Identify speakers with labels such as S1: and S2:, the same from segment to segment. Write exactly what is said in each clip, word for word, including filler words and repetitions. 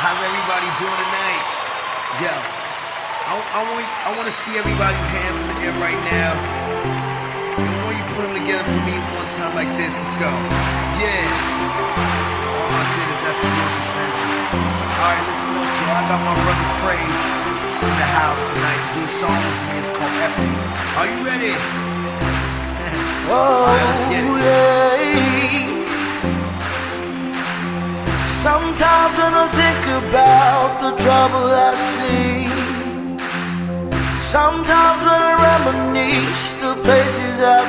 S1: How's everybody doing tonight? Yeah. I, I, want, I want to see everybody's hands in the air right now. And when you put them together for me one time like this, let's go. Yeah. Oh my goodness, that's a beautiful sound. Alright, listen up, yo. I got my brother Praise in the house tonight to do a song with me. It's called Epic. Are you ready?
S2: Oh,
S1: Alright, let's get it.
S2: Yeah. Sometimes when I think about the trouble I see, sometimes when I reminisce the places I've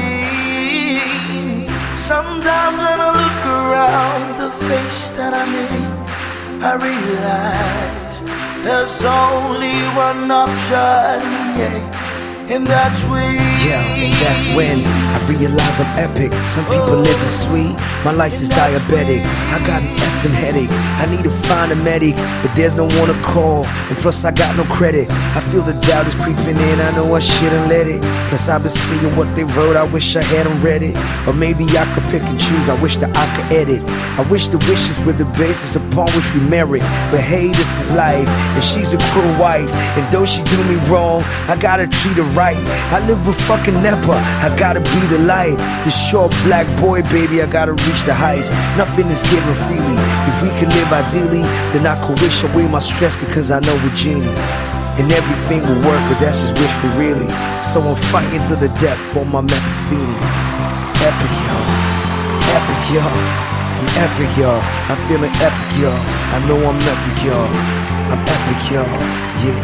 S2: been, sometimes when I look around the face that I'm in, I realize there's only one option, yeah. And that's when,
S3: yeah, and that's when I realize I'm epic. Some people living sweet, my life is diabetic. I got an effing headache, I need to find a medic, but there's no one to call, and plus I got no credit. I feel the doubt is creeping in, I know I shouldn't let it. Plus I've been seeing what they wrote, I wish I hadn't read it. Or maybe I could pick and choose, I wish that I could edit. I wish the wishes were the basis upon which we merit. But hey, this is life, and she's a cruel wife, and though she do me wrong, I gotta treat her right. I live with fucking Nepa, I gotta be the light. The short black boy, baby, I gotta reach the heights. Nothing is given freely. If we could live ideally, then I could wish away my stress, because I know we're genie. And everything will work, but that's just wishful really. So I'm fighting to the death for my Mancini. Epic, y'all. Epic, y'all. I'm epic, y'all. I'm feeling epic, y'all. I know I'm epic, y'all. I'm epic, y'all. Yeah.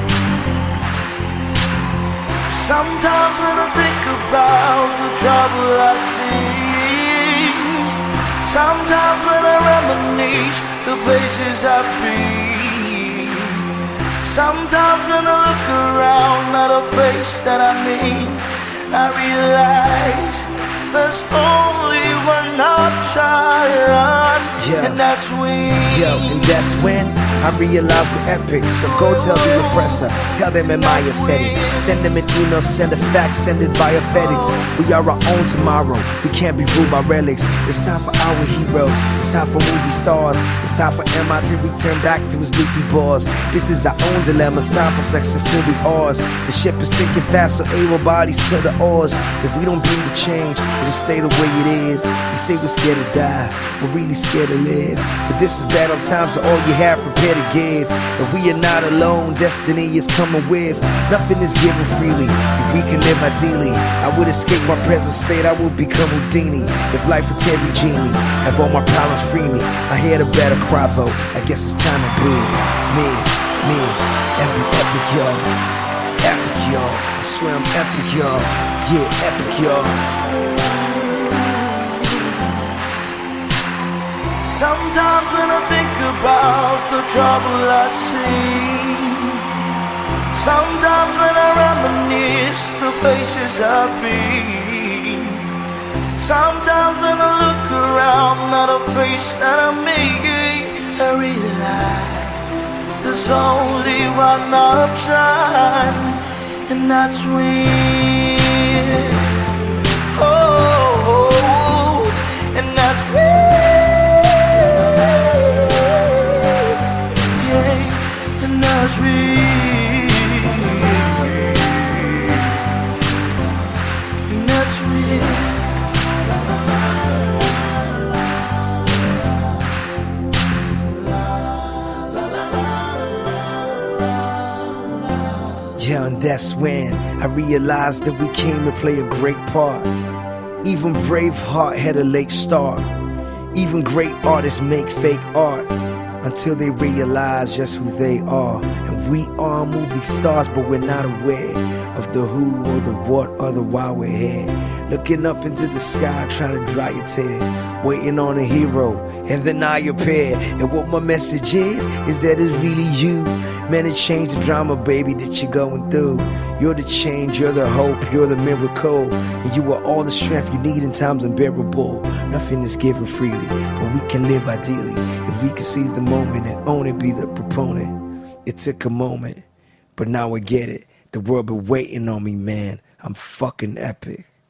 S2: Sometimes when I think about the trouble I see, sometimes when I reminisce the places I've been, sometimes when I look around at a face that I mean, I realize there's only one option,
S3: yeah.
S2: And that's when,
S3: yo, and that's when I realize we're epic. So go tell the oppressor, tell them in my aesthetic. Send them an email, send a fax, send it via FedEx. We are our own tomorrow, we can't be ruled by relics. It's time for our heroes, it's time for movie stars. It's time for M I to return back to his loopy bars. This is our own dilemma, it's time for success to be ours. The ship is sinking fast, so able bodies to the oars. If we don't bring the change, it'll stay the way it is. We say we're scared to die, we're really scared to live. But this is battle time, so all you have prepared to give. And we are not alone, destiny is coming with. Nothing is given freely. If we can live ideally, I would escape my present state, I would become Houdini. If life were Terry Genie, have all my problems free me. I hear the better cry though, I guess it's time to be me, me, and be epic, y'all. Epic, y'all. I swear I'm epic, y'all. Yeah, epic, y'all.
S2: sometimes when I think about the trouble I see, sometimes when I reminisce the places I've been, sometimes when I look around at a face that I made, I realize there's only one option, and that's when, oh, and that's when. That's real. And that's real.
S3: Yeah, and that's when I realized that we came to play a great part. Even Braveheart had a late start. Even great artists make fake art until they realize just who they are. And we are movie stars, but we're not aware of the who or the what or the why we're here. Looking up into the sky, trying to dry your tear, waiting on a hero, and then I appear. And what my message is, is that it's really you. Man, it changed the drama, baby, that you're going through. You're the change, you're the hope, you're the miracle. And you are all the strength you need in times unbearable. Nothing is given freely, but we can live ideally. If we can seize the moment and own it, be the proponent. It took a moment, but now I get it. The world been waiting on me, man. I'm fucking epic.